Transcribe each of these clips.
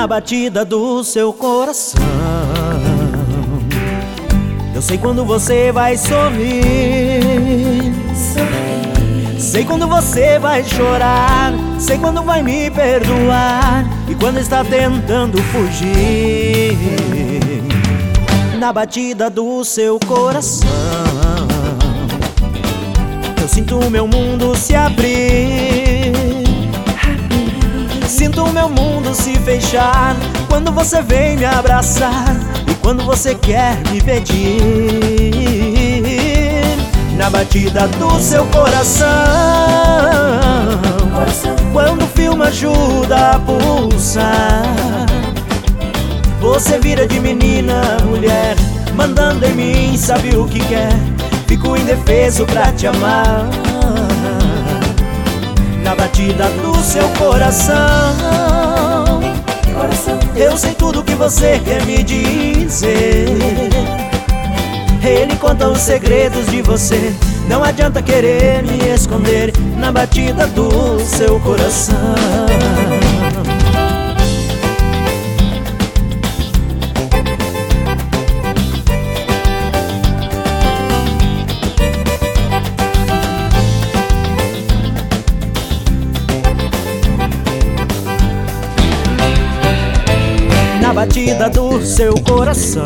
na batida do seu coração. Eu sei quando você vai sorrir, sei quando você vai chorar, sei quando vai me perdoar e quando está tentando fugir. Na batida do seu coração, eu sinto o meu mundo se abrir, sinto o meu mundo se fechar quando você vem me abraçar e quando você quer me pedir. Na batida do seu coração, quando o filme ajuda a pulsar, você vira de menina a mulher, mandando em mim, sabe o que quer. Fico indefeso pra te amar. Na batida do seu coração, eu sei tudo que você quer me dizer. Ele conta os segredos de você, não adianta querer me esconder. Na batida do seu coração, na batida do seu coração,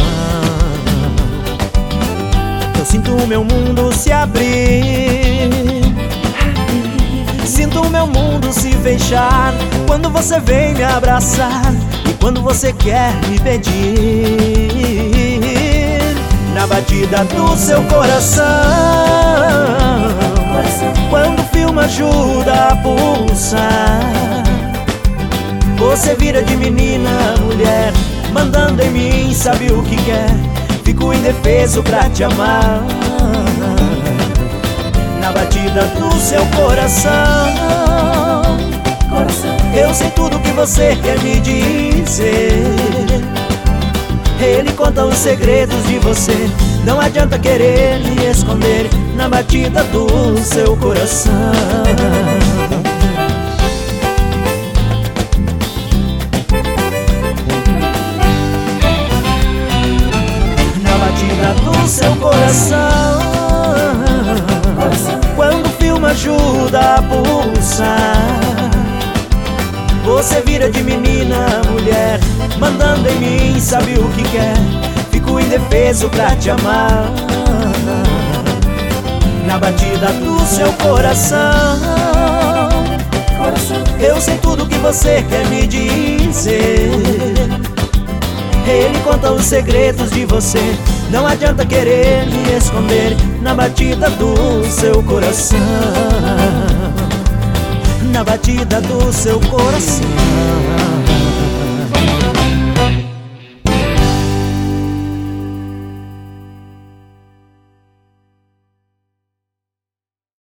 eu sinto o meu mundo se abrir, sinto o meu mundo se fechar quando você vem me abraçar e quando você quer me pedir. Na batida do seu coração, quando o filme ajuda a pulsar, você vira de menina a mulher, mandando em mim, sabe o que quer. Fico indefeso pra te amar. Na batida do seu coração, eu sei tudo que você quer me dizer. Ele conta os segredos de você, não adianta querer me esconder. Na batida do seu coração, do seu coração, quando o filme ajuda a pulsar, você vira de menina a mulher, mandando em mim, sabe o que quer. Fico indefeso pra te amar. Na batida do seu coração, eu sei tudo que você quer me dizer. Ele conta os segredos de você, não adianta querer me esconder. Na batida do seu coração, na batida do seu coração.